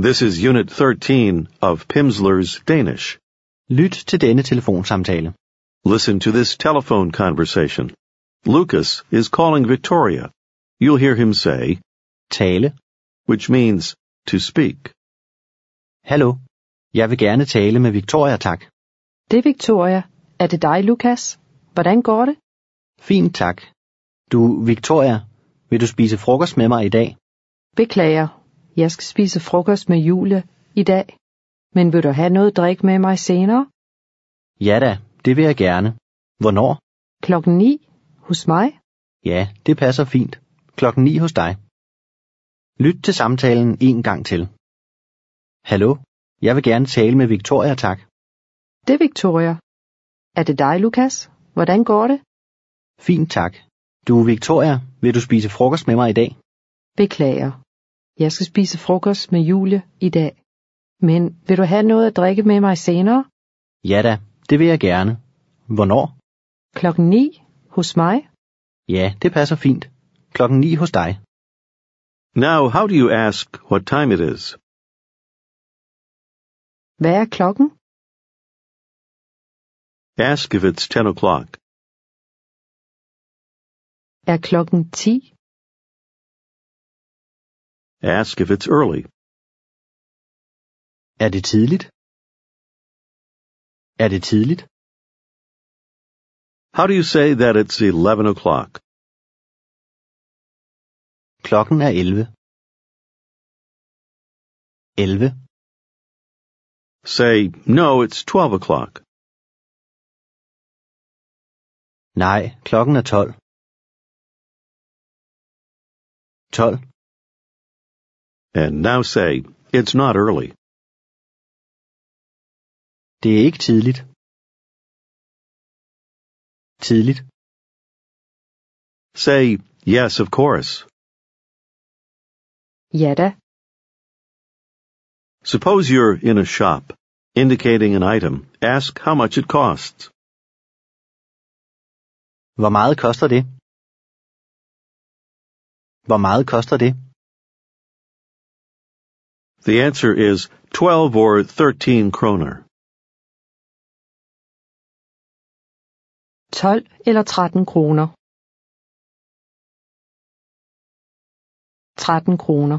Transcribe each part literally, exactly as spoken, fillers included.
This is Unit thirteen of Pimsleur's Danish. Lyt til denne telefonsamtale. Listen to this telephone conversation. Lucas is calling Victoria. You'll hear him say, Tale. which means to speak. Hallo. Jeg vil gerne tale med Victoria, tak. Det er Victoria. Er det dig, Lukas? Hvordan går det? Fint, tak. Du, Victoria, vil du spise frokost med mig i dag? Beklager. Jeg skal spise frokost med Julie i dag. Men vil du have noget drik med mig senere? Ja da, det vil jeg gerne. Hvornår? Klokken ni. Hos mig? Ja, det passer fint. Klokken ni hos dig. Lyt til samtalen en gang til. Hallo. Jeg vil gerne tale med Victoria, tak. Det er Victoria. Er det dig, Lukas? Hvordan går det? Fint, tak. Du, Victoria, vil du spise frokost med mig i dag? Beklager. Jeg skal spise frokost med Julie i dag. Men vil du have noget at drikke med mig senere? Ja da, det vil jeg gerne. Hvornår? Klokken ni. Hos mig? Ja, det passer fint. Klokken ni hos dig. Now, how do you ask what time it is? Hvad er klokken? Ask if it's ten o'clock. Er klokken ti? Ask if it's early. Er det tidligt? Er det tidligt? How do you say that it's eleven o'clock? Klokken er elleve. elleve. Say, no, it's twelve o'clock. Nej, klokken er tolv. tolv. And now say, it's not early. Det er ikke tidligt. Tidligt. Say, yes, of course. Ja da. Suppose you're in a shop, indicating an item. Ask how much it costs. Hvor meget koster det? Hvor meget koster det? The answer is twelve or thirteen kroner. tolv eller tretten kroner. tretten kroner.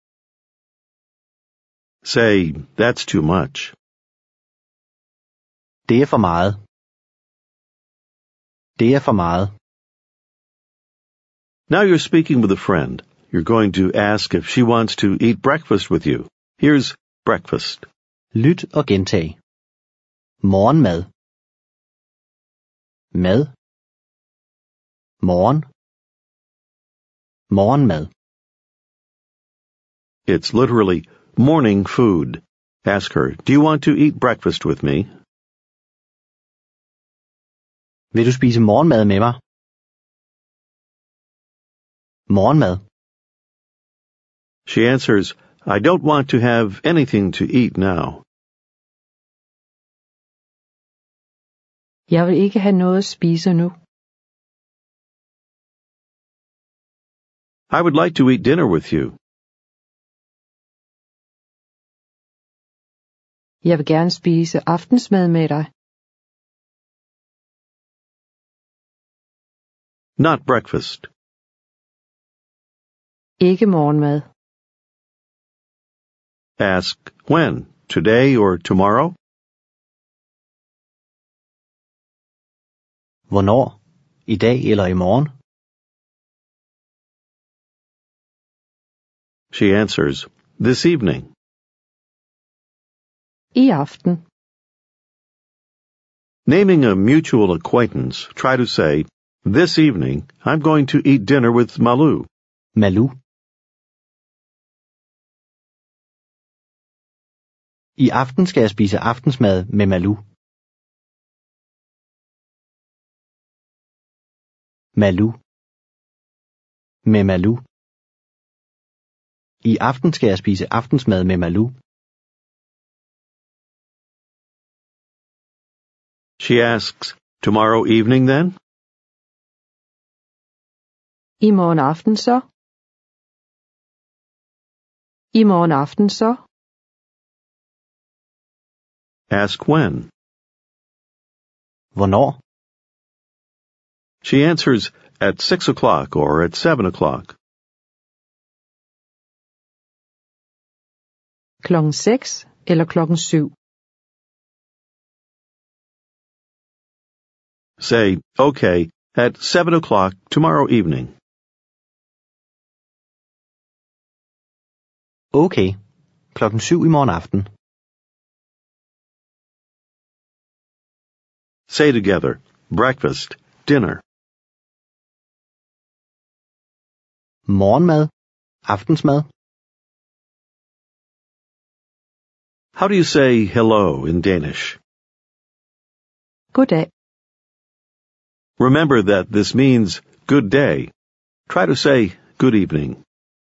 Say, that's too much. Det er for meget. Det er for meget. Now you're speaking with a friend. You're going to ask if she wants to eat breakfast with you. Here's breakfast. Lyt og gentag. Morgenmad. Mad. Morgen. Morgenmad. It's literally morning food. Ask her, do you want to eat breakfast with me? Vil du spise morgenmad med mig? Morgenmad. She answers, I don't want to have anything to eat now. Jeg vil ikke have noget at spise nu. I would like to eat dinner with you. Jeg vil gerne spise aftensmad med dig. Not breakfast. Ikke morgenmad. Ask, when? Today or tomorrow? Hvornår? I dag eller i morgen? She answers, this evening. I aften. Naming a mutual acquaintance, try to say, this evening, I'm going to eat dinner with Malu. Malu. I aften skal jeg spise aftensmad med Malu. Malu. Med Malu. I aften skal jeg spise aftensmad med Malu. She asks, tomorrow evening then? I morgen aften så? I morgen aften så? Ask when. Hvornår? She answers at six o'clock or at seven o'clock. Klokken seks eller klokken syv. Say, okay, at seven o'clock tomorrow evening. Okay. Klokken syv i morgen aften. Say together, breakfast, dinner. Morgenmad. Aftensmad. How do you say hello in Danish? Goddag. Remember that this means good day. Try to say good evening.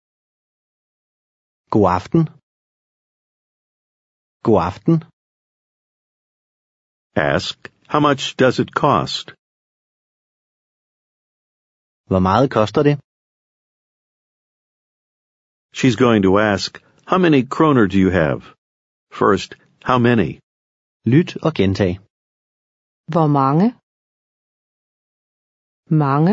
God aften. God aften. Ask, how much does it cost? Hvor meget koster det? She's going to ask, how many kroner do you have? First, how many? Lyt og gentag. Hvor mange? Mange.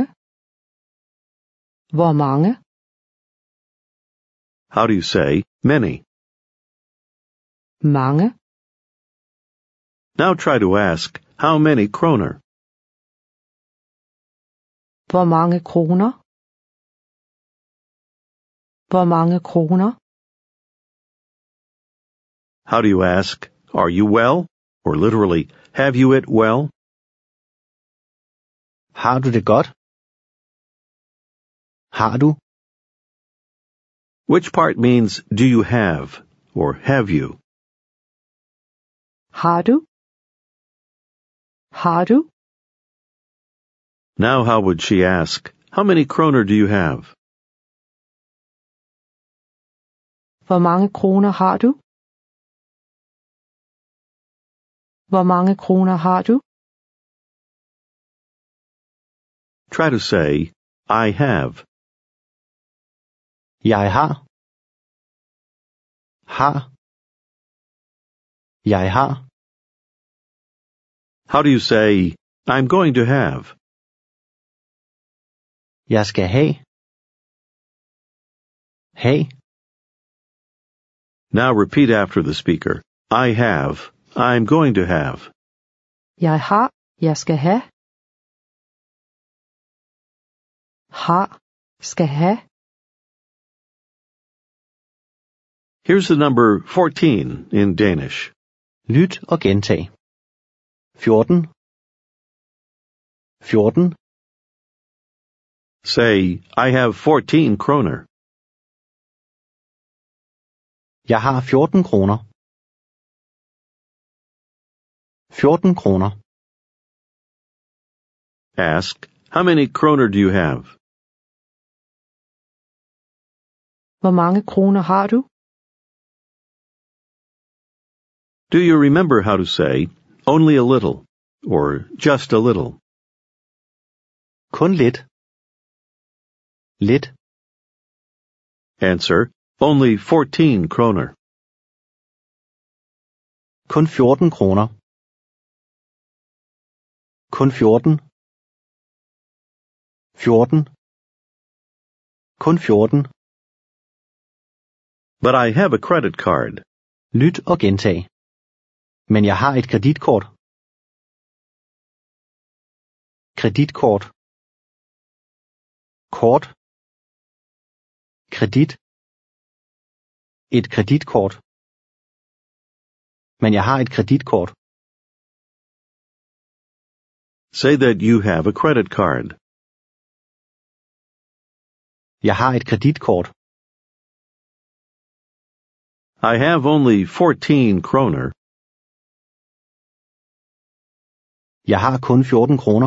Hvor mange? How do you say many? Mange. Now try to ask, how many kroner? Hvor mange kroner? Hvor mange kroner? How do you ask, are you well? Or literally, have you it well? Har du det godt? Har du? Which part means do you have or have you? Har du? Har du? Now how would she ask, how many kroner do you have? Hvor mange kroner har du? Hvor mange kroner har du? Try to say, I have. Jeg har. Har. Jeg har. How do you say, I'm going to have? Jeg skal have. Have. Now repeat after the speaker. I have. I'm going to have. Jeg har. Jeg skal have. Har. Skal have. Here's the number fourteen in Danish. Lyt og gentag. fjorten. fjorten. Say, I have fourteen kroner. Jeg har fjorten kroner. fjorten kroner. Ask, how many kroner do you have? Hvor mange kroner har du? Do you remember how to say, only a little, or just a little? Kun lidt. Lidt. Answer, only fourteen kroner. Kun fjorten kroner. Kun fjorten. fjorten. Kun fjorten. But I have a credit card. Lyt og gentag. Men jeg har et kreditkort. Kreditkort. Kort. Kredit. Et kreditkort. Men jeg har et kreditkort. Say that you have a credit card. Jeg har et kreditkort. I have only fourteen kroner. Jeg har kun fjorten kroner.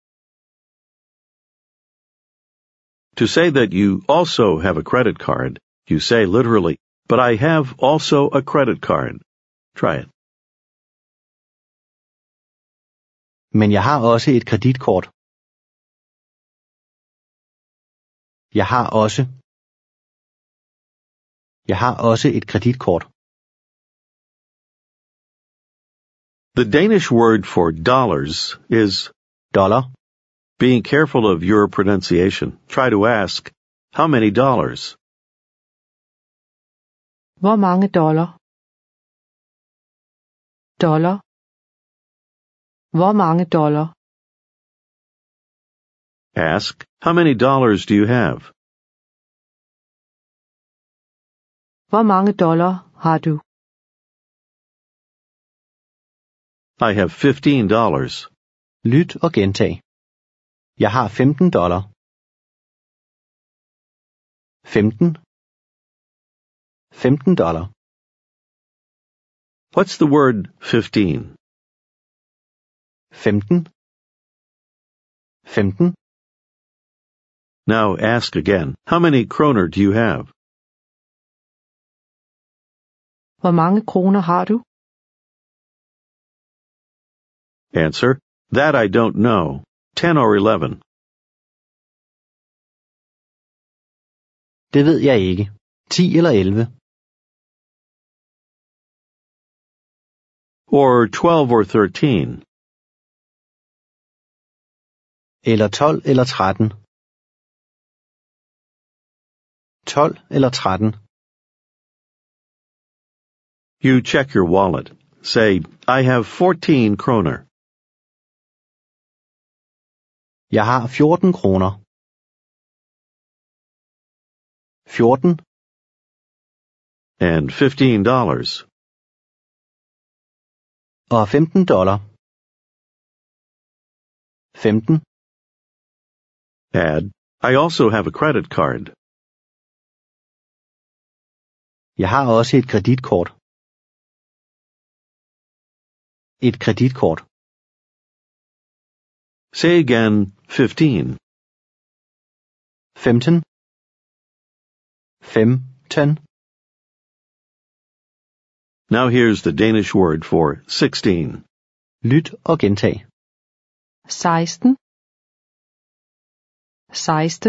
To say that you also have a credit card, you say literally, but I have also a credit card. Try it. Men jeg har også et kreditkort. Jeg har også. Jeg har også et kreditkort. The Danish word for dollars is dollar. being careful of your pronunciation. Try to ask, how many dollars? Hvor mange dollar? Dollar. Hvor mange dollar? Ask, how many dollars do you have? Hvor mange dollar har du? I have fifteen dollars. Lyt og gentag. Jeg har femten dollar. femten. femten dollar. What's the word fifteen? femten. femten. Now ask again, how many kroner do you have? Hvor mange kroner har du? Answer, that I don't know. Ten or eleven. Det ved jeg ikke. ti eller elleve. Or twelve or thirteen. Eller tolv eller tretten. tolv eller tretten. You check your wallet. Say, I have fourteen kroner. Jeg har fjorten kroner. fjorten. And fifteen dollars. Og femten dollar. femten. Add, I also have a credit card. Jeg har også et kreditkort. Et kreditkort. Say again, fifteen. femten. femten. Now here's the Danish word for sixteen. Lyt og gentag. seksten. seksten.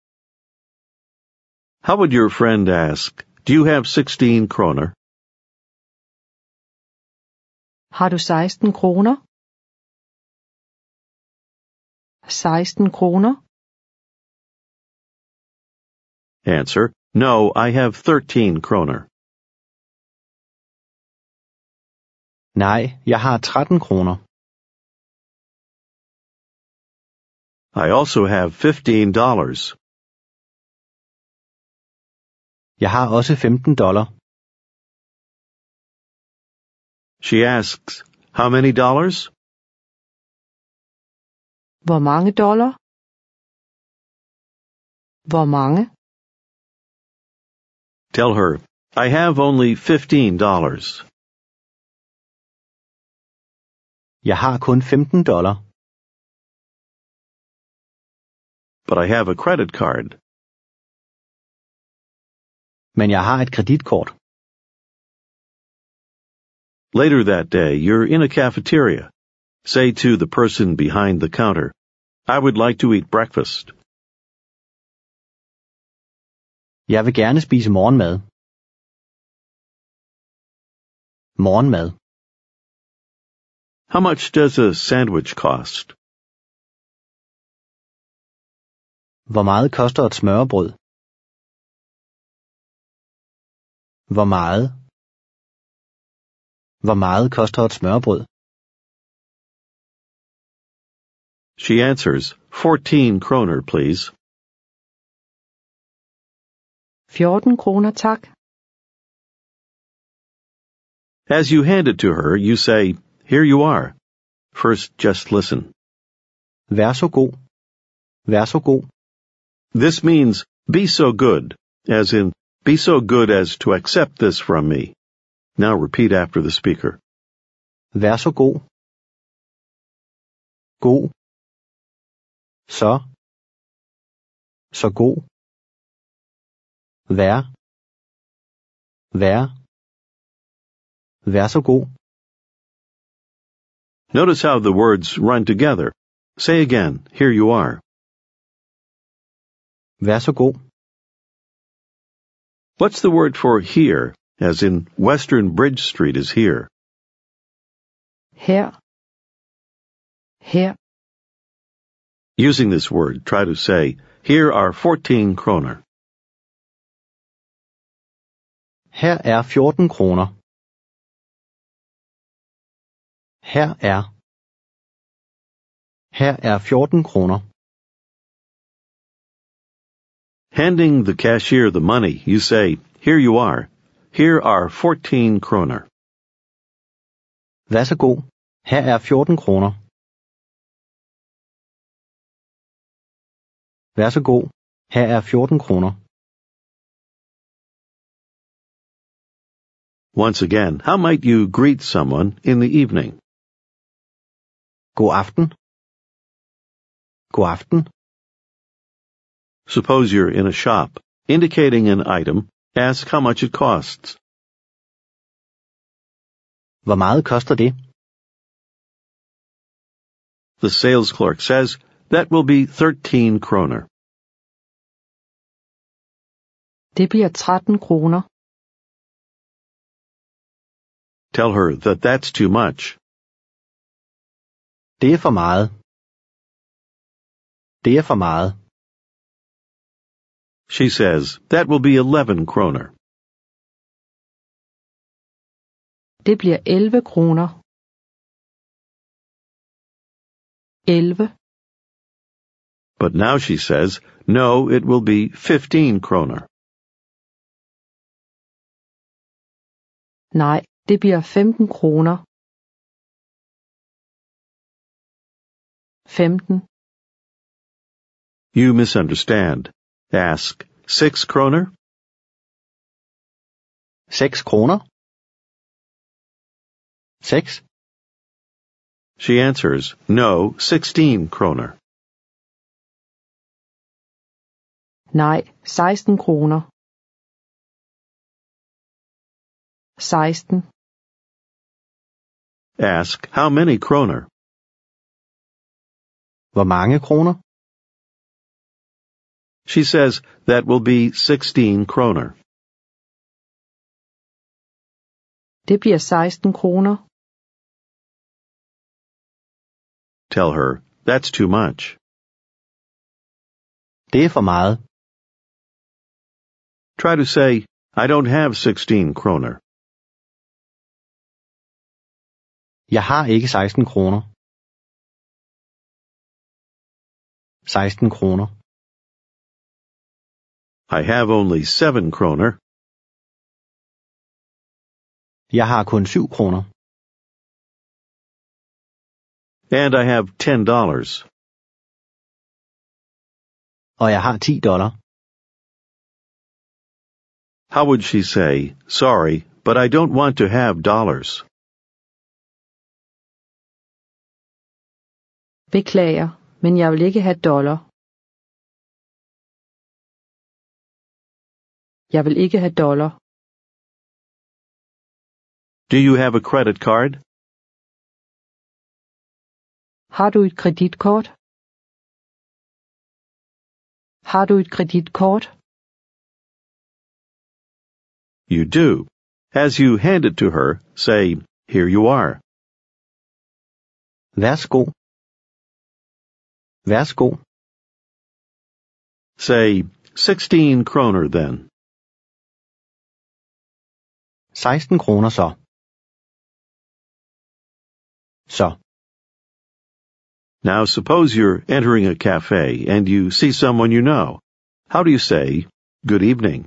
How would your friend ask, do you have sixteen kroner? Har du seksten kroner? seksten kroner? Answer, no, I have thirteen kroner. Nej, jeg har tretten kroner. I also have fifteen dollars. Jeg har også femten dollar. She asks, how many dollars? Hvor mange dollar? Hvor mange? Tell her, I have only fifteen dollars. Jeg har kun femten dollar. But I have a credit card. Men jeg har et kreditkort. Later that day, you're in a cafeteria. Say to the person behind the counter, I would like to eat breakfast. Jeg vil gerne spise morgenmad. Morgenmad. How much does a sandwich cost? Hvor meget koster et smørrebrød? Hvor meget? Hvor meget koster et smørrebrød? She answers, fourteen kroner, please. fjorten kroner, tak. As you hand it to her, you say, here you are. First, just listen. Vær så god. Vær så god. This means, be so good, as in, be so good as to accept this from me. Now repeat after the speaker. Vær så god. God. Så. Så god. Vær. Vær. Vær så god. Notice how the words run together. Say again, here you are. Vær så god. What's the word for here, as in Western Bridge Street is here? Her. Her. Using this word, try to say, here are fourteen kroner. Her er fjorten kroner. Her er. Her er fjorten kroner. Handing the cashier the money, you say, here you are. Here are fourteen kroner. Vær så god. Her er fjorten kroner. Vær så god. Her er fjorten kroner. Once again, how might you greet someone in the evening? God aften. God aften. Suppose you're in a shop. Indicating an item, ask how much it costs. Hvor meget koster det? The sales clerk says, that will be thirteen kroner. Det bliver tretten kroner. Tell her that that's too much. Det er for meget. Det er for meget. She says, that will be eleven kroner. Det bliver elleve kroner. elleve. But now she says, no, it will be fifteen kroner. Nej, det bliver femten kroner. femten. You misunderstand. Ask, six kroner? Seks kroner? Seks? She answers, no, sixteen kroner. Nej, seksten kroner. seksten. Ask, how many kroner? Hvor mange kroner? She says, that will be sixteen kroner. Det bliver seksten kroner. Tell her, that's too much. Det er for meget. Try to say, I don't have sixteen kroner. Jeg har ikke seksten kroner. seksten kroner. I have only seven kroner. Jeg har kun syv kroner. And I have ten dollars. Og jeg har ti dollar. How would she say, sorry, but I don't want to have dollars? Beklager, men jeg vil ikke have dollar. Jeg vil ikke have dollar. Do you have a credit card? Har du et kreditkort? Har du et kreditkort? You do. As you hand it to her, say, here you are. Værsgo. Værsgo. Say, sixteen kroner then. seksten kroner så. Så. Now suppose you're entering a cafe and you see someone you know. How do you say, good evening?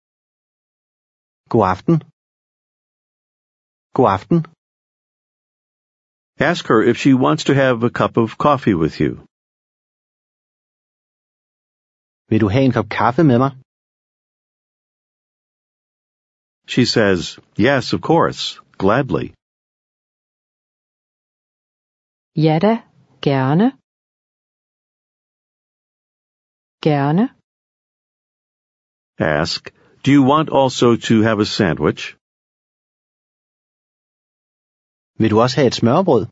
God aften. God aften. Ask her if she wants to have a cup of coffee with you. Vil du have en kop kaffe med mig? She says, yes, of course, gladly. Ja da, gerne. Gerne. Ask, do you want also to have a sandwich? Vil du også have et smørrebrød?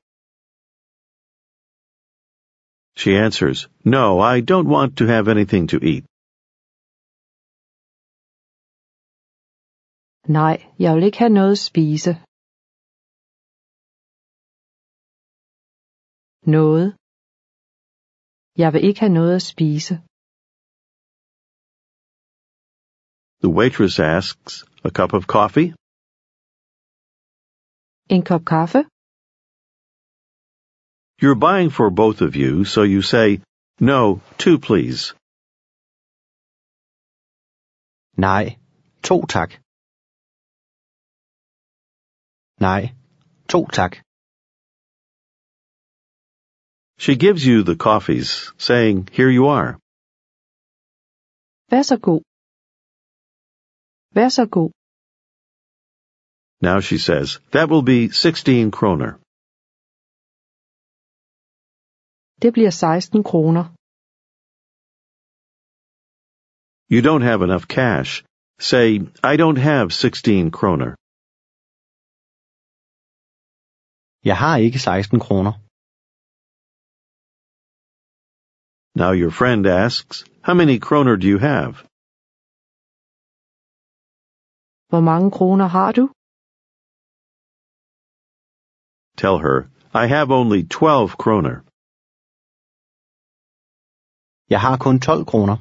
She answers, no, I don't want to have anything to eat. Nej, jeg vil ikke have noget at spise. Noget. Jeg vil ikke have noget at spise. The waitress asks, a cup of coffee? En kop kaffe? You're buying for both of you, so you say, no, two please. Nej, to tak. Nej, to tak. She gives you the coffees, saying, here you are. Vær så god. Vær så god. Now she says, that will be sixteen kroner. Det bliver seksten kroner. You don't have enough cash. Say, I don't have sixteen kroner. Jeg har ikke seksten kroner. Now your friend asks, how many kroner do you have? Hvor mange kroner har du? Tell her, I have only twelve kroner. Jeg har kun tolv kroner.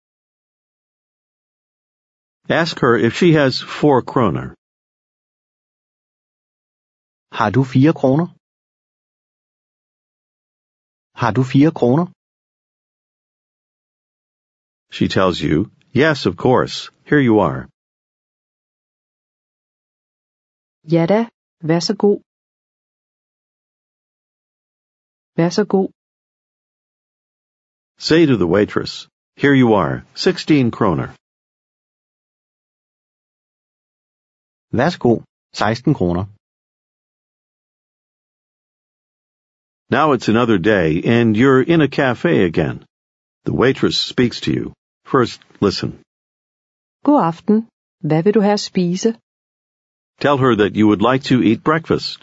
Ask her if she has four kroner. Har du fire kroner? Har du fire kroner? She tells you, yes, of course, here you are. Ja da, vær så god. Vær så god. Say to the waitress, here you are, sixteen kroner. Værsgo, seksten kroner. Now it's another day, and you're in a cafe again. The waitress speaks to you. First, listen. God aften. Hvad vil du have at spise? Tell her that you would like to eat breakfast.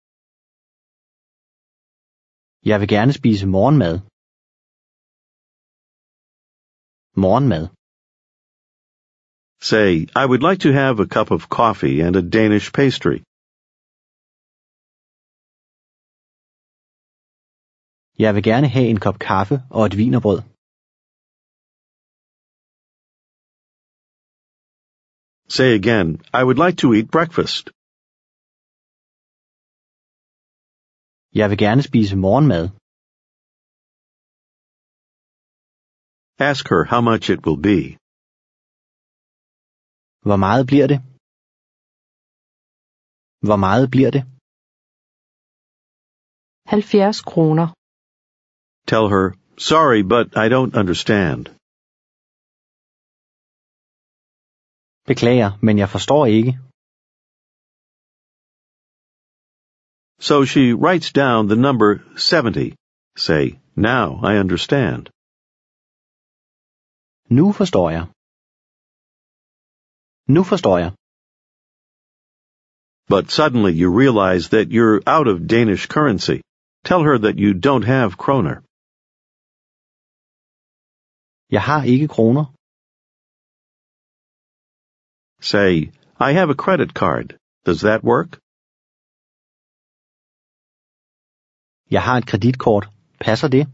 Jeg vil gerne spise morgenmad. Morgenmad. Say, I would like to have a cup of coffee and a Danish pastry. Jeg vil gerne have en kop kaffe og et wienerbrød. Say again, I would like to eat breakfast. Jeg vil gerne spise morgenmad. Ask her how much it will be. Hvor meget bliver det? Hvor meget bliver det? halvfjerds kroner. Tell her, sorry, but I don't understand. Beklager, men jeg forstår ikke. So she writes down the number seventy. Say, now I understand. Nu forstår jeg. Nu forstår jeg. But suddenly you realize that you're out of Danish currency. Tell her that you don't have kroner. Jeg har ikke kroner. Say, I have a credit card. Does that work? Jeg har et kreditkort. Passer det?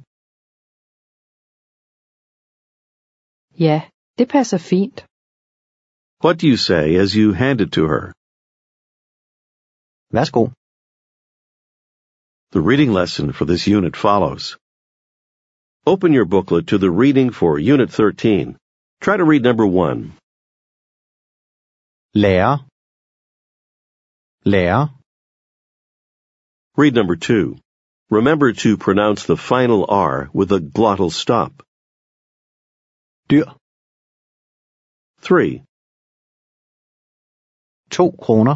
Ja, det passer fint. What do you say as you hand it to her? Værsgo. The reading lesson for this unit follows. Open your booklet to the reading for Unit thirteen. Try to read number one. Lærer. Lærer. Read number two. Remember to pronounce the final R with a glottal stop. Dyr. Three. To kroner.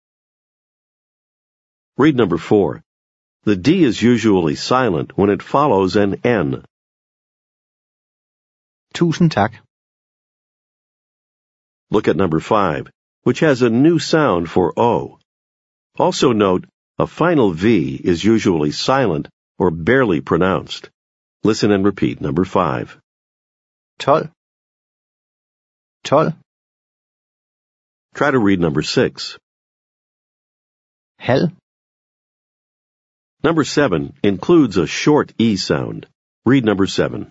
Read number four. The D is usually silent when it follows an N. Tusind tak. Look at number five, which has a new sound for O. Also note, a final V is usually silent or barely pronounced. Listen and repeat number five. Tolv. Tolv. Try to read number six. Halv. Number seven includes a short E sound. Read number seven.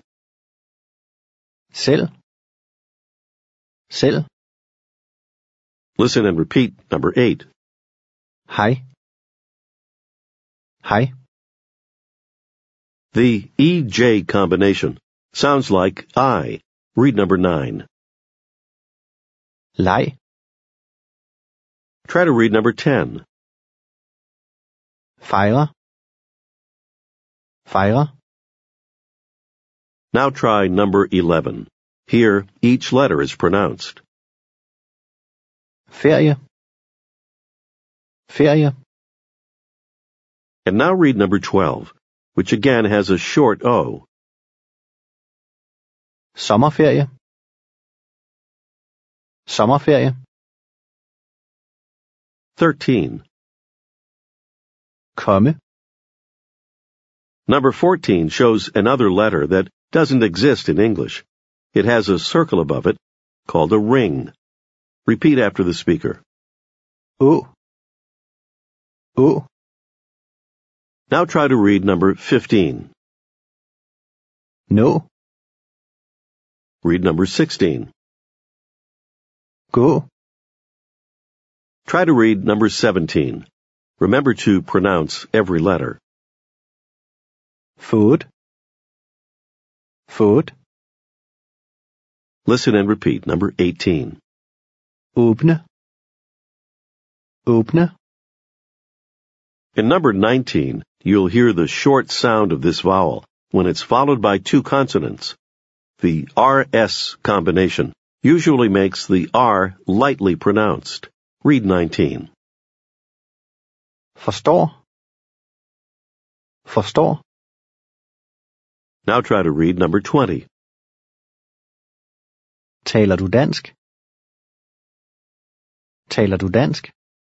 Selv. Selv. Listen and repeat number eight. Hej. Hej. The E J combination sounds like I. Read number nine. Leg. Try to read number ten. Fejre. Fejre. Now try number eleven. Here, each letter is pronounced. Ferie. Ferie. And now read number twelve, which again has a short O. Sommerferie. Sommerferie. thirteen. Komme. Number fourteen shows another letter that doesn't exist in English. It has a circle above it called a ring. Repeat after the speaker. Å. Å. Now try to read number fifteen. Nå. Read number sixteen. Gå. Try to read number seventeen. Remember to pronounce every letter. Fået. Fået. Listen and repeat number eighteen. Åbne. Åbne. In number nineteen, you'll hear the short sound of this vowel when it's followed by two consonants. The R S combination usually makes the R lightly pronounced. Read nineteen. Forstår. Forstår. Now try to read number twenty. Taler du dansk? Taler du dansk?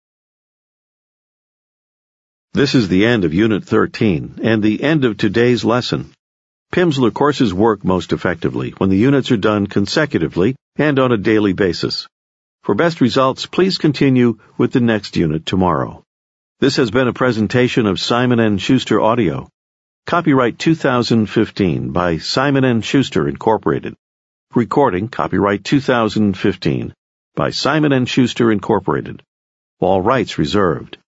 This is the end of Unit thirteen and the end of today's lesson. Pimsleur courses work most effectively when the units are done consecutively and on a daily basis. For best results, please continue with the next unit tomorrow. This has been a presentation of Simon and Schuster Audio. Copyright two thousand fifteen by Simon and Schuster Incorporated. Recording copyright two thousand fifteen by Simon and Schuster Incorporated. All rights reserved.